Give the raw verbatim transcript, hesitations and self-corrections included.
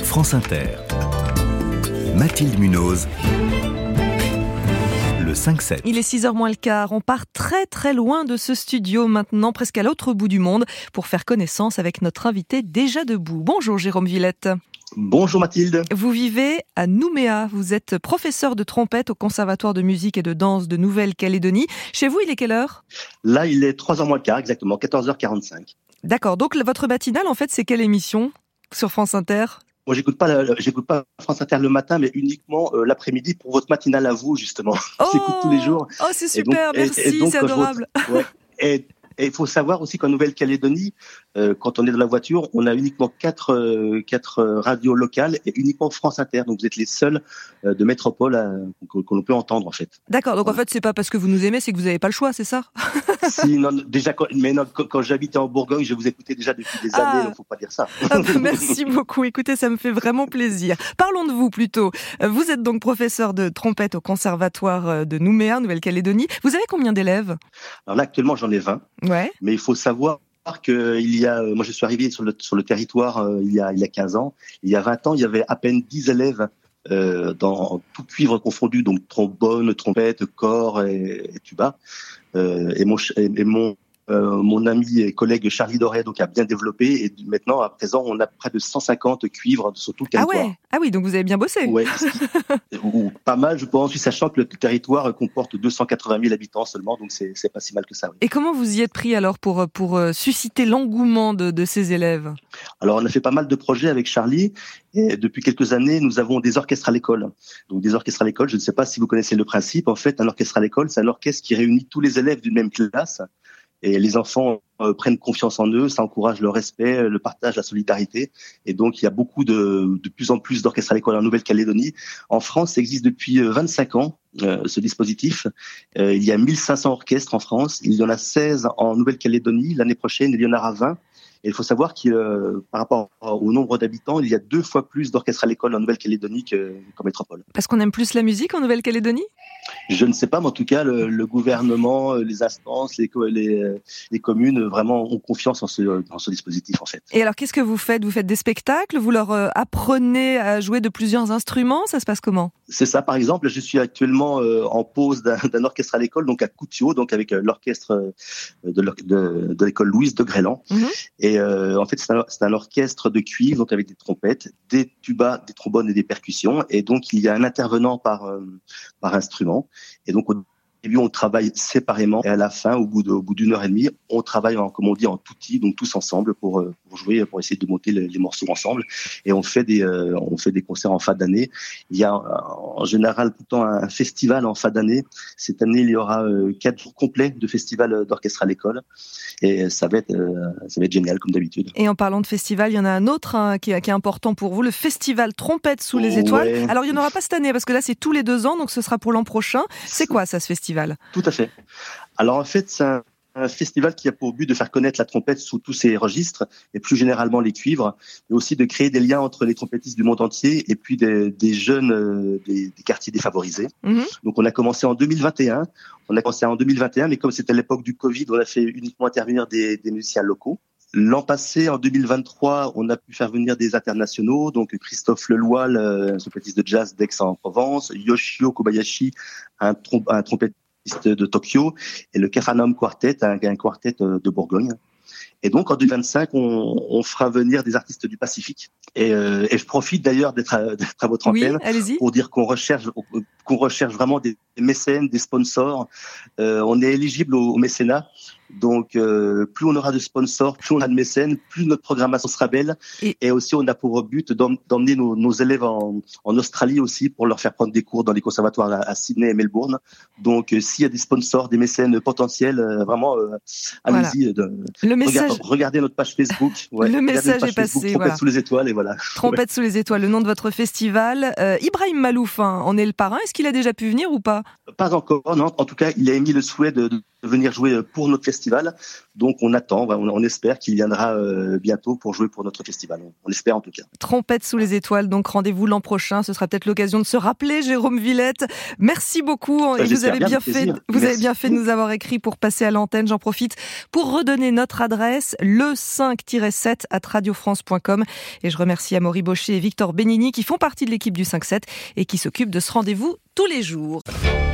France Inter. Mathilde Munoz. Le cinq sept. Il est six heures moins le quart. On part très très loin de ce studio maintenant, presque à l'autre bout du monde, pour faire connaissance avec notre invité déjà debout. Bonjour Jérôme Villette. Bonjour Mathilde. Vous vivez à Nouméa. Vous êtes professeur de trompette au Conservatoire de musique et de danse de Nouvelle-Calédonie. Chez vous, il est quelle heure ? Là, il est trois heures moins le quart, exactement, quatorze heures quarante-cinq. D'accord. Donc votre matinale, en fait, c'est quelle émission sur France Inter ? Moi, j'écoute pas, la, j'écoute pas France Inter le matin, mais uniquement euh, l'après-midi pour votre matinale à vous, justement. Oh J'écoute tous les jours. Oh, c'est super, et donc, merci, et, et donc, c'est adorable. Je, ouais, et il faut savoir aussi qu'en Nouvelle-Calédonie, euh, quand on est dans la voiture, on a uniquement quatre, euh, quatre radios locales et uniquement France Inter. Donc, vous êtes les seuls euh, de métropole à, que, que l'on peut entendre, en fait. D'accord. Donc, voilà. En fait, c'est pas parce que vous nous aimez, c'est que vous n'avez pas le choix, c'est ça ? Si, non, déjà, quand, mais non, quand, quand j'habitais en Bourgogne, je vous écoutais déjà depuis des ah. années, donc faut pas dire ça. Ah bah merci beaucoup. Écoutez, ça me fait vraiment plaisir. Parlons de vous plutôt. Vous êtes donc professeur de trompette au Conservatoire de Nouméa, Nouvelle-Calédonie. Vous avez combien d'élèves ? Alors là, actuellement, j'en ai vingt. Ouais. Mais il faut savoir qu'il y a, moi je suis arrivé sur le, sur le territoire euh, il y a, il y a quinze ans. Il y a vingt ans, il y avait à peine dix élèves euh, dans tout cuivre confondu, donc trombone, trompette, cor et, et tuba. Euh, et mon, et, et mon, euh, mon ami et collègue Charlie Doré donc a bien développé. Et maintenant, à présent, on a près de cent cinquante cuivres sur tout le territoire. Ah ouais. Ah oui, donc vous avez bien bossé. Ouais, ou pas mal, je pense, sachant que le territoire comporte deux cent quatre-vingt mille habitants seulement, donc c'est, c'est pas si mal que ça. Oui. Et comment vous y êtes pris alors pour, pour susciter l'engouement de, de ces élèves ? Alors, on a fait pas mal de projets avec Charlie, et depuis quelques années, nous avons des orchestres à l'école. Donc, des orchestres à l'école, je ne sais pas si vous connaissez le principe. En fait, un orchestre à l'école, c'est un orchestre qui réunit tous les élèves d'une même classe. Et les enfants euh, prennent confiance en eux, ça encourage le respect, le partage, la solidarité. Et donc, il y a beaucoup de, de plus en plus d'orchestres à l'école en Nouvelle-Calédonie. En France, ça existe depuis vingt-cinq ans, euh, ce dispositif. Euh, il y a mille cinq cents orchestres en France. Il y en a seize en Nouvelle-Calédonie. L'année prochaine, il y en aura vingt. Et il faut savoir que euh, par rapport au nombre d'habitants, il y a deux fois plus d'orchestres à l'école en Nouvelle-Calédonie que, qu'en métropole. Parce qu'on aime plus la musique en Nouvelle-Calédonie ? Je ne sais pas, mais en tout cas, le, le gouvernement, les instances, les, les, les communes, vraiment ont confiance en ce, en ce dispositif, en fait. Et alors, qu'est-ce que vous faites ? Vous faites des spectacles ? Vous leur euh, apprenez à jouer de plusieurs instruments ? Ça se passe comment ? C'est ça, par exemple, je suis actuellement euh, en pause d'un, d'un orchestre à l'école, donc à Coutio, donc avec euh, l'orchestre euh, de, de, de l'école Louise de Grélan. Mm-hmm. Et euh, en fait, c'est un, c'est un orchestre de cuivre, donc avec des trompettes, des tubas, des trombones et des percussions. Et donc, il y a un intervenant par, euh, par instrument. Et donc, au début, on travaille séparément. Et à la fin, au bout, de, au bout d'une heure et demie, on travaille, en, comme on dit, en tutti, donc tous ensemble pour, pour jouer, pour essayer de monter les, les morceaux ensemble. Et on fait des, euh, on fait des concerts en fin d'année. Il y a en général tout le temps un festival en fin d'année. Cette année, il y aura euh, quatre jours complets de festival d'orchestre à l'école. Et ça va être, euh, ça va être génial, comme d'habitude. Et en parlant de festival, il y en a un autre hein, qui, est, qui est important pour vous, le festival Trompette sous les étoiles. Ouais. Alors, il n'y en aura pas cette année, parce que là, c'est tous les deux ans, donc ce sera pour l'an prochain. C'est quoi, ça, ce festival ? Tout à fait. Alors, en fait, c'est un, un festival qui a pour but de faire connaître la trompette sous tous ses registres, et plus généralement les cuivres, mais aussi de créer des liens entre les trompettistes du monde entier et puis des, des jeunes euh, des, des quartiers défavorisés. Mmh. Donc, on a commencé en deux mille vingt et un. On a commencé en deux mille vingt et un, mais comme c'était l'époque du Covid, on a fait uniquement intervenir des, des musiciens locaux. L'an passé, en deux mille vingt-trois, on a pu faire venir des internationaux, donc Christophe Leloy, un trompettiste de jazz d'Aix-en-Provence, Yoshio Kobayashi, un, trom- un trompettiste de Tokyo, et le Capharnaüm Quartet, un, un quartet de Bourgogne. Et donc, en deux mille vingt-cinq, on, on fera venir des artistes du Pacifique. Et, euh, et je profite d'ailleurs d'être à, d'être à votre antenne oui, pour dire qu'on recherche, qu'on recherche vraiment des mécènes, des sponsors. Euh, on est éligible au, au mécénat. Donc, euh, plus on aura de sponsors, plus on a de mécènes, plus notre programmation sera belle. Et, et aussi, on a pour but d'emmener nos, nos élèves en, en Australie aussi pour leur faire prendre des cours dans les conservatoires à, à Sydney et Melbourne. Donc, euh, s'il y a des sponsors, des mécènes potentiels, euh, vraiment, euh, allez-y. Voilà. De, le message... regardez, regardez notre page Facebook. Ouais, le message est passé. Trompette voilà. sous les étoiles et voilà. Trompette ouais. sous les étoiles, le nom de votre festival. Euh, Ibrahim Malouf hein, en est le parrain. Est-ce qu'il a déjà pu venir ou pas ? Pas encore, non. En tout cas, il a émis le souhait de, de venir jouer pour notre festival. Donc on attend, on, on espère qu'il viendra euh, bientôt pour jouer pour notre festival. On, on espère en tout cas. Trompette sous les étoiles, donc rendez-vous l'an prochain. Ce sera peut-être l'occasion de se rappeler, Jérôme Villette. Merci beaucoup. Ça, et vous avez bien, bien fait, vous avez bien fait de nous avoir écrit pour passer à l'antenne. J'en profite pour redonner notre adresse, le cinq sept arobase radio france point com. Et je remercie Amaury Baucher et Victor Benigni qui font partie de l'équipe du cinq sept et qui s'occupent de ce rendez-vous tous les jours.